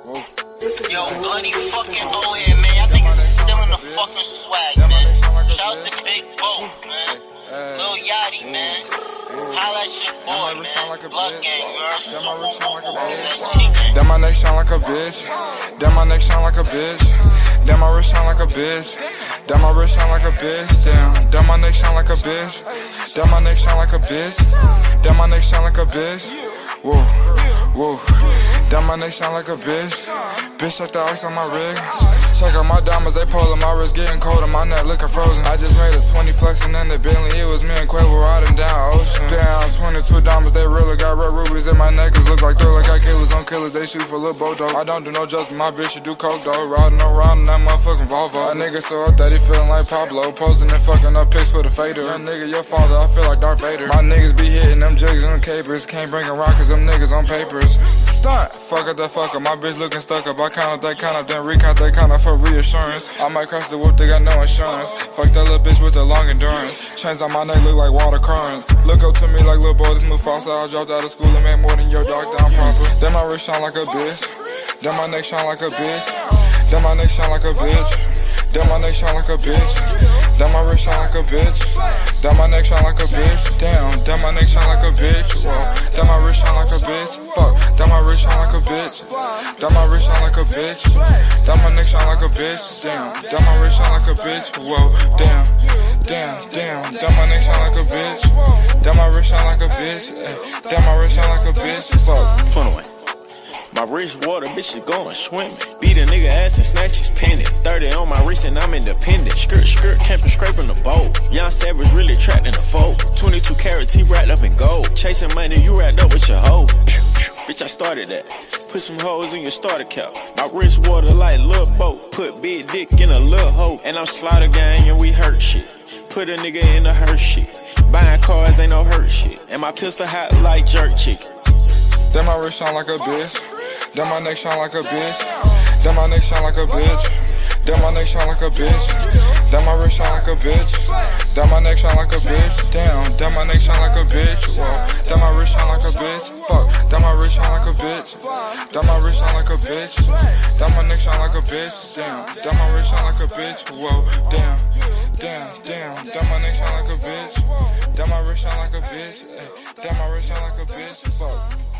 Yo, bloody fucking O-N, man. Y'all niggas is still in the fucking swag, man. Shout out to Big Bo, man. Lil Yachty, man. Holla at your boy, man. Blood gang, you heard? Then my neck shine like a bitch. Then my neck shine like a bitch. Then my wrist shine like a bitch. Then my wrist shine like a bitch. Damn. Then my neck shine like a bitch. Then my neck shine like a bitch. Then my neck shine like a bitch. Whoa, whoa. Then my neck shine like a bitch. Bitch like the ice on my rig. Check out my diamonds, they pulling my wrist getting colder, my neck looking frozen. I just made a 20 flexing in the Bentley, it was me and Quavo riding down ocean. Damn, 22 diamonds, they really got red rubies in my necklace. Look like Thriller, got killers on killers, they shoot for Lil Bodo. I don't do no justice, my bitch, you do coke though. Riding around in that motherfucking Volvo. A nigga still up that he feeling like Pablo, posting and fucking up pics for the fader. Young nigga, your father, I feel like Darth Vader. My niggas be hitting them jigs and them capers, can't bring around cause them niggas on papers. Stunt, fuck up that fuck up, my bitch looking stuck up. I count up that count up, then recount that count up for reassurance. I might crash the whip, they got no insurance. Fuck that little bitch with the long endurance. Chains on my neck look like water currents. Look up to me like little boy, this Mufasa. I dropped out of school and made more than your dog down proper. Then my wrist shine like a bitch. Then my neck shine like a bitch. Then my neck shine like a bitch. Then my neck shine like a bitch. Then my wrist shine like a bitch. Then my neck shine like a bitch. Damn, then my neck shine like a bitch. Whoa, then my wrist shine like a bitch. Fuck, then my wrist shine like a bitch. Then my wrist shine like a bitch. Then my neck shine like a bitch. Damn, then my wrist shine like a bitch. Whoa, damn, damn, damn. Then my neck shine like a bitch. Then my wrist shine like a bitch. Then my wrist shine like a bitch. Fuck. 21. My wrist water, bitch is going swimming. Beat a nigga ass and snatch his pendant. 30 on my wrist and I'm independent. Skirt, came from scraping the bowl. Young Savage really trapped in the fold. 22 carats, he wrapped up in gold. Chasing money, you wrapped up with your hoe. Bitch, I started that. Put some hoes in your starter cap. My wrist water like Lil Boat. Put big dick in a little hoe. And I'm Slaughter Gang and we hurt shit. Put a nigga in the hurt shit. Buying cars ain't no hurt shit. And my pistol hot like jerk chicken. Then my wrist shine like a bitch. Then my neck shine like a bitch. Then my neck shine like a bitch. Then my neck shine like a bitch. Then my wrist shine like a bitch. Then my neck shine like a bitch. Damn, then my neck shine like a bitch. Whoa, then my wrist shine like a bitch. Fuck, then my wrist shine like a bitch. Then my wrist shine like a bitch. Then my neck shine like a bitch. Damn, then my wrist shine like a bitch. Whoa, damn, damn, damn. Then my neck shine like a bitch. Then my wrist shine like a bitch. Then my wrist shine like a bitch. Fuck.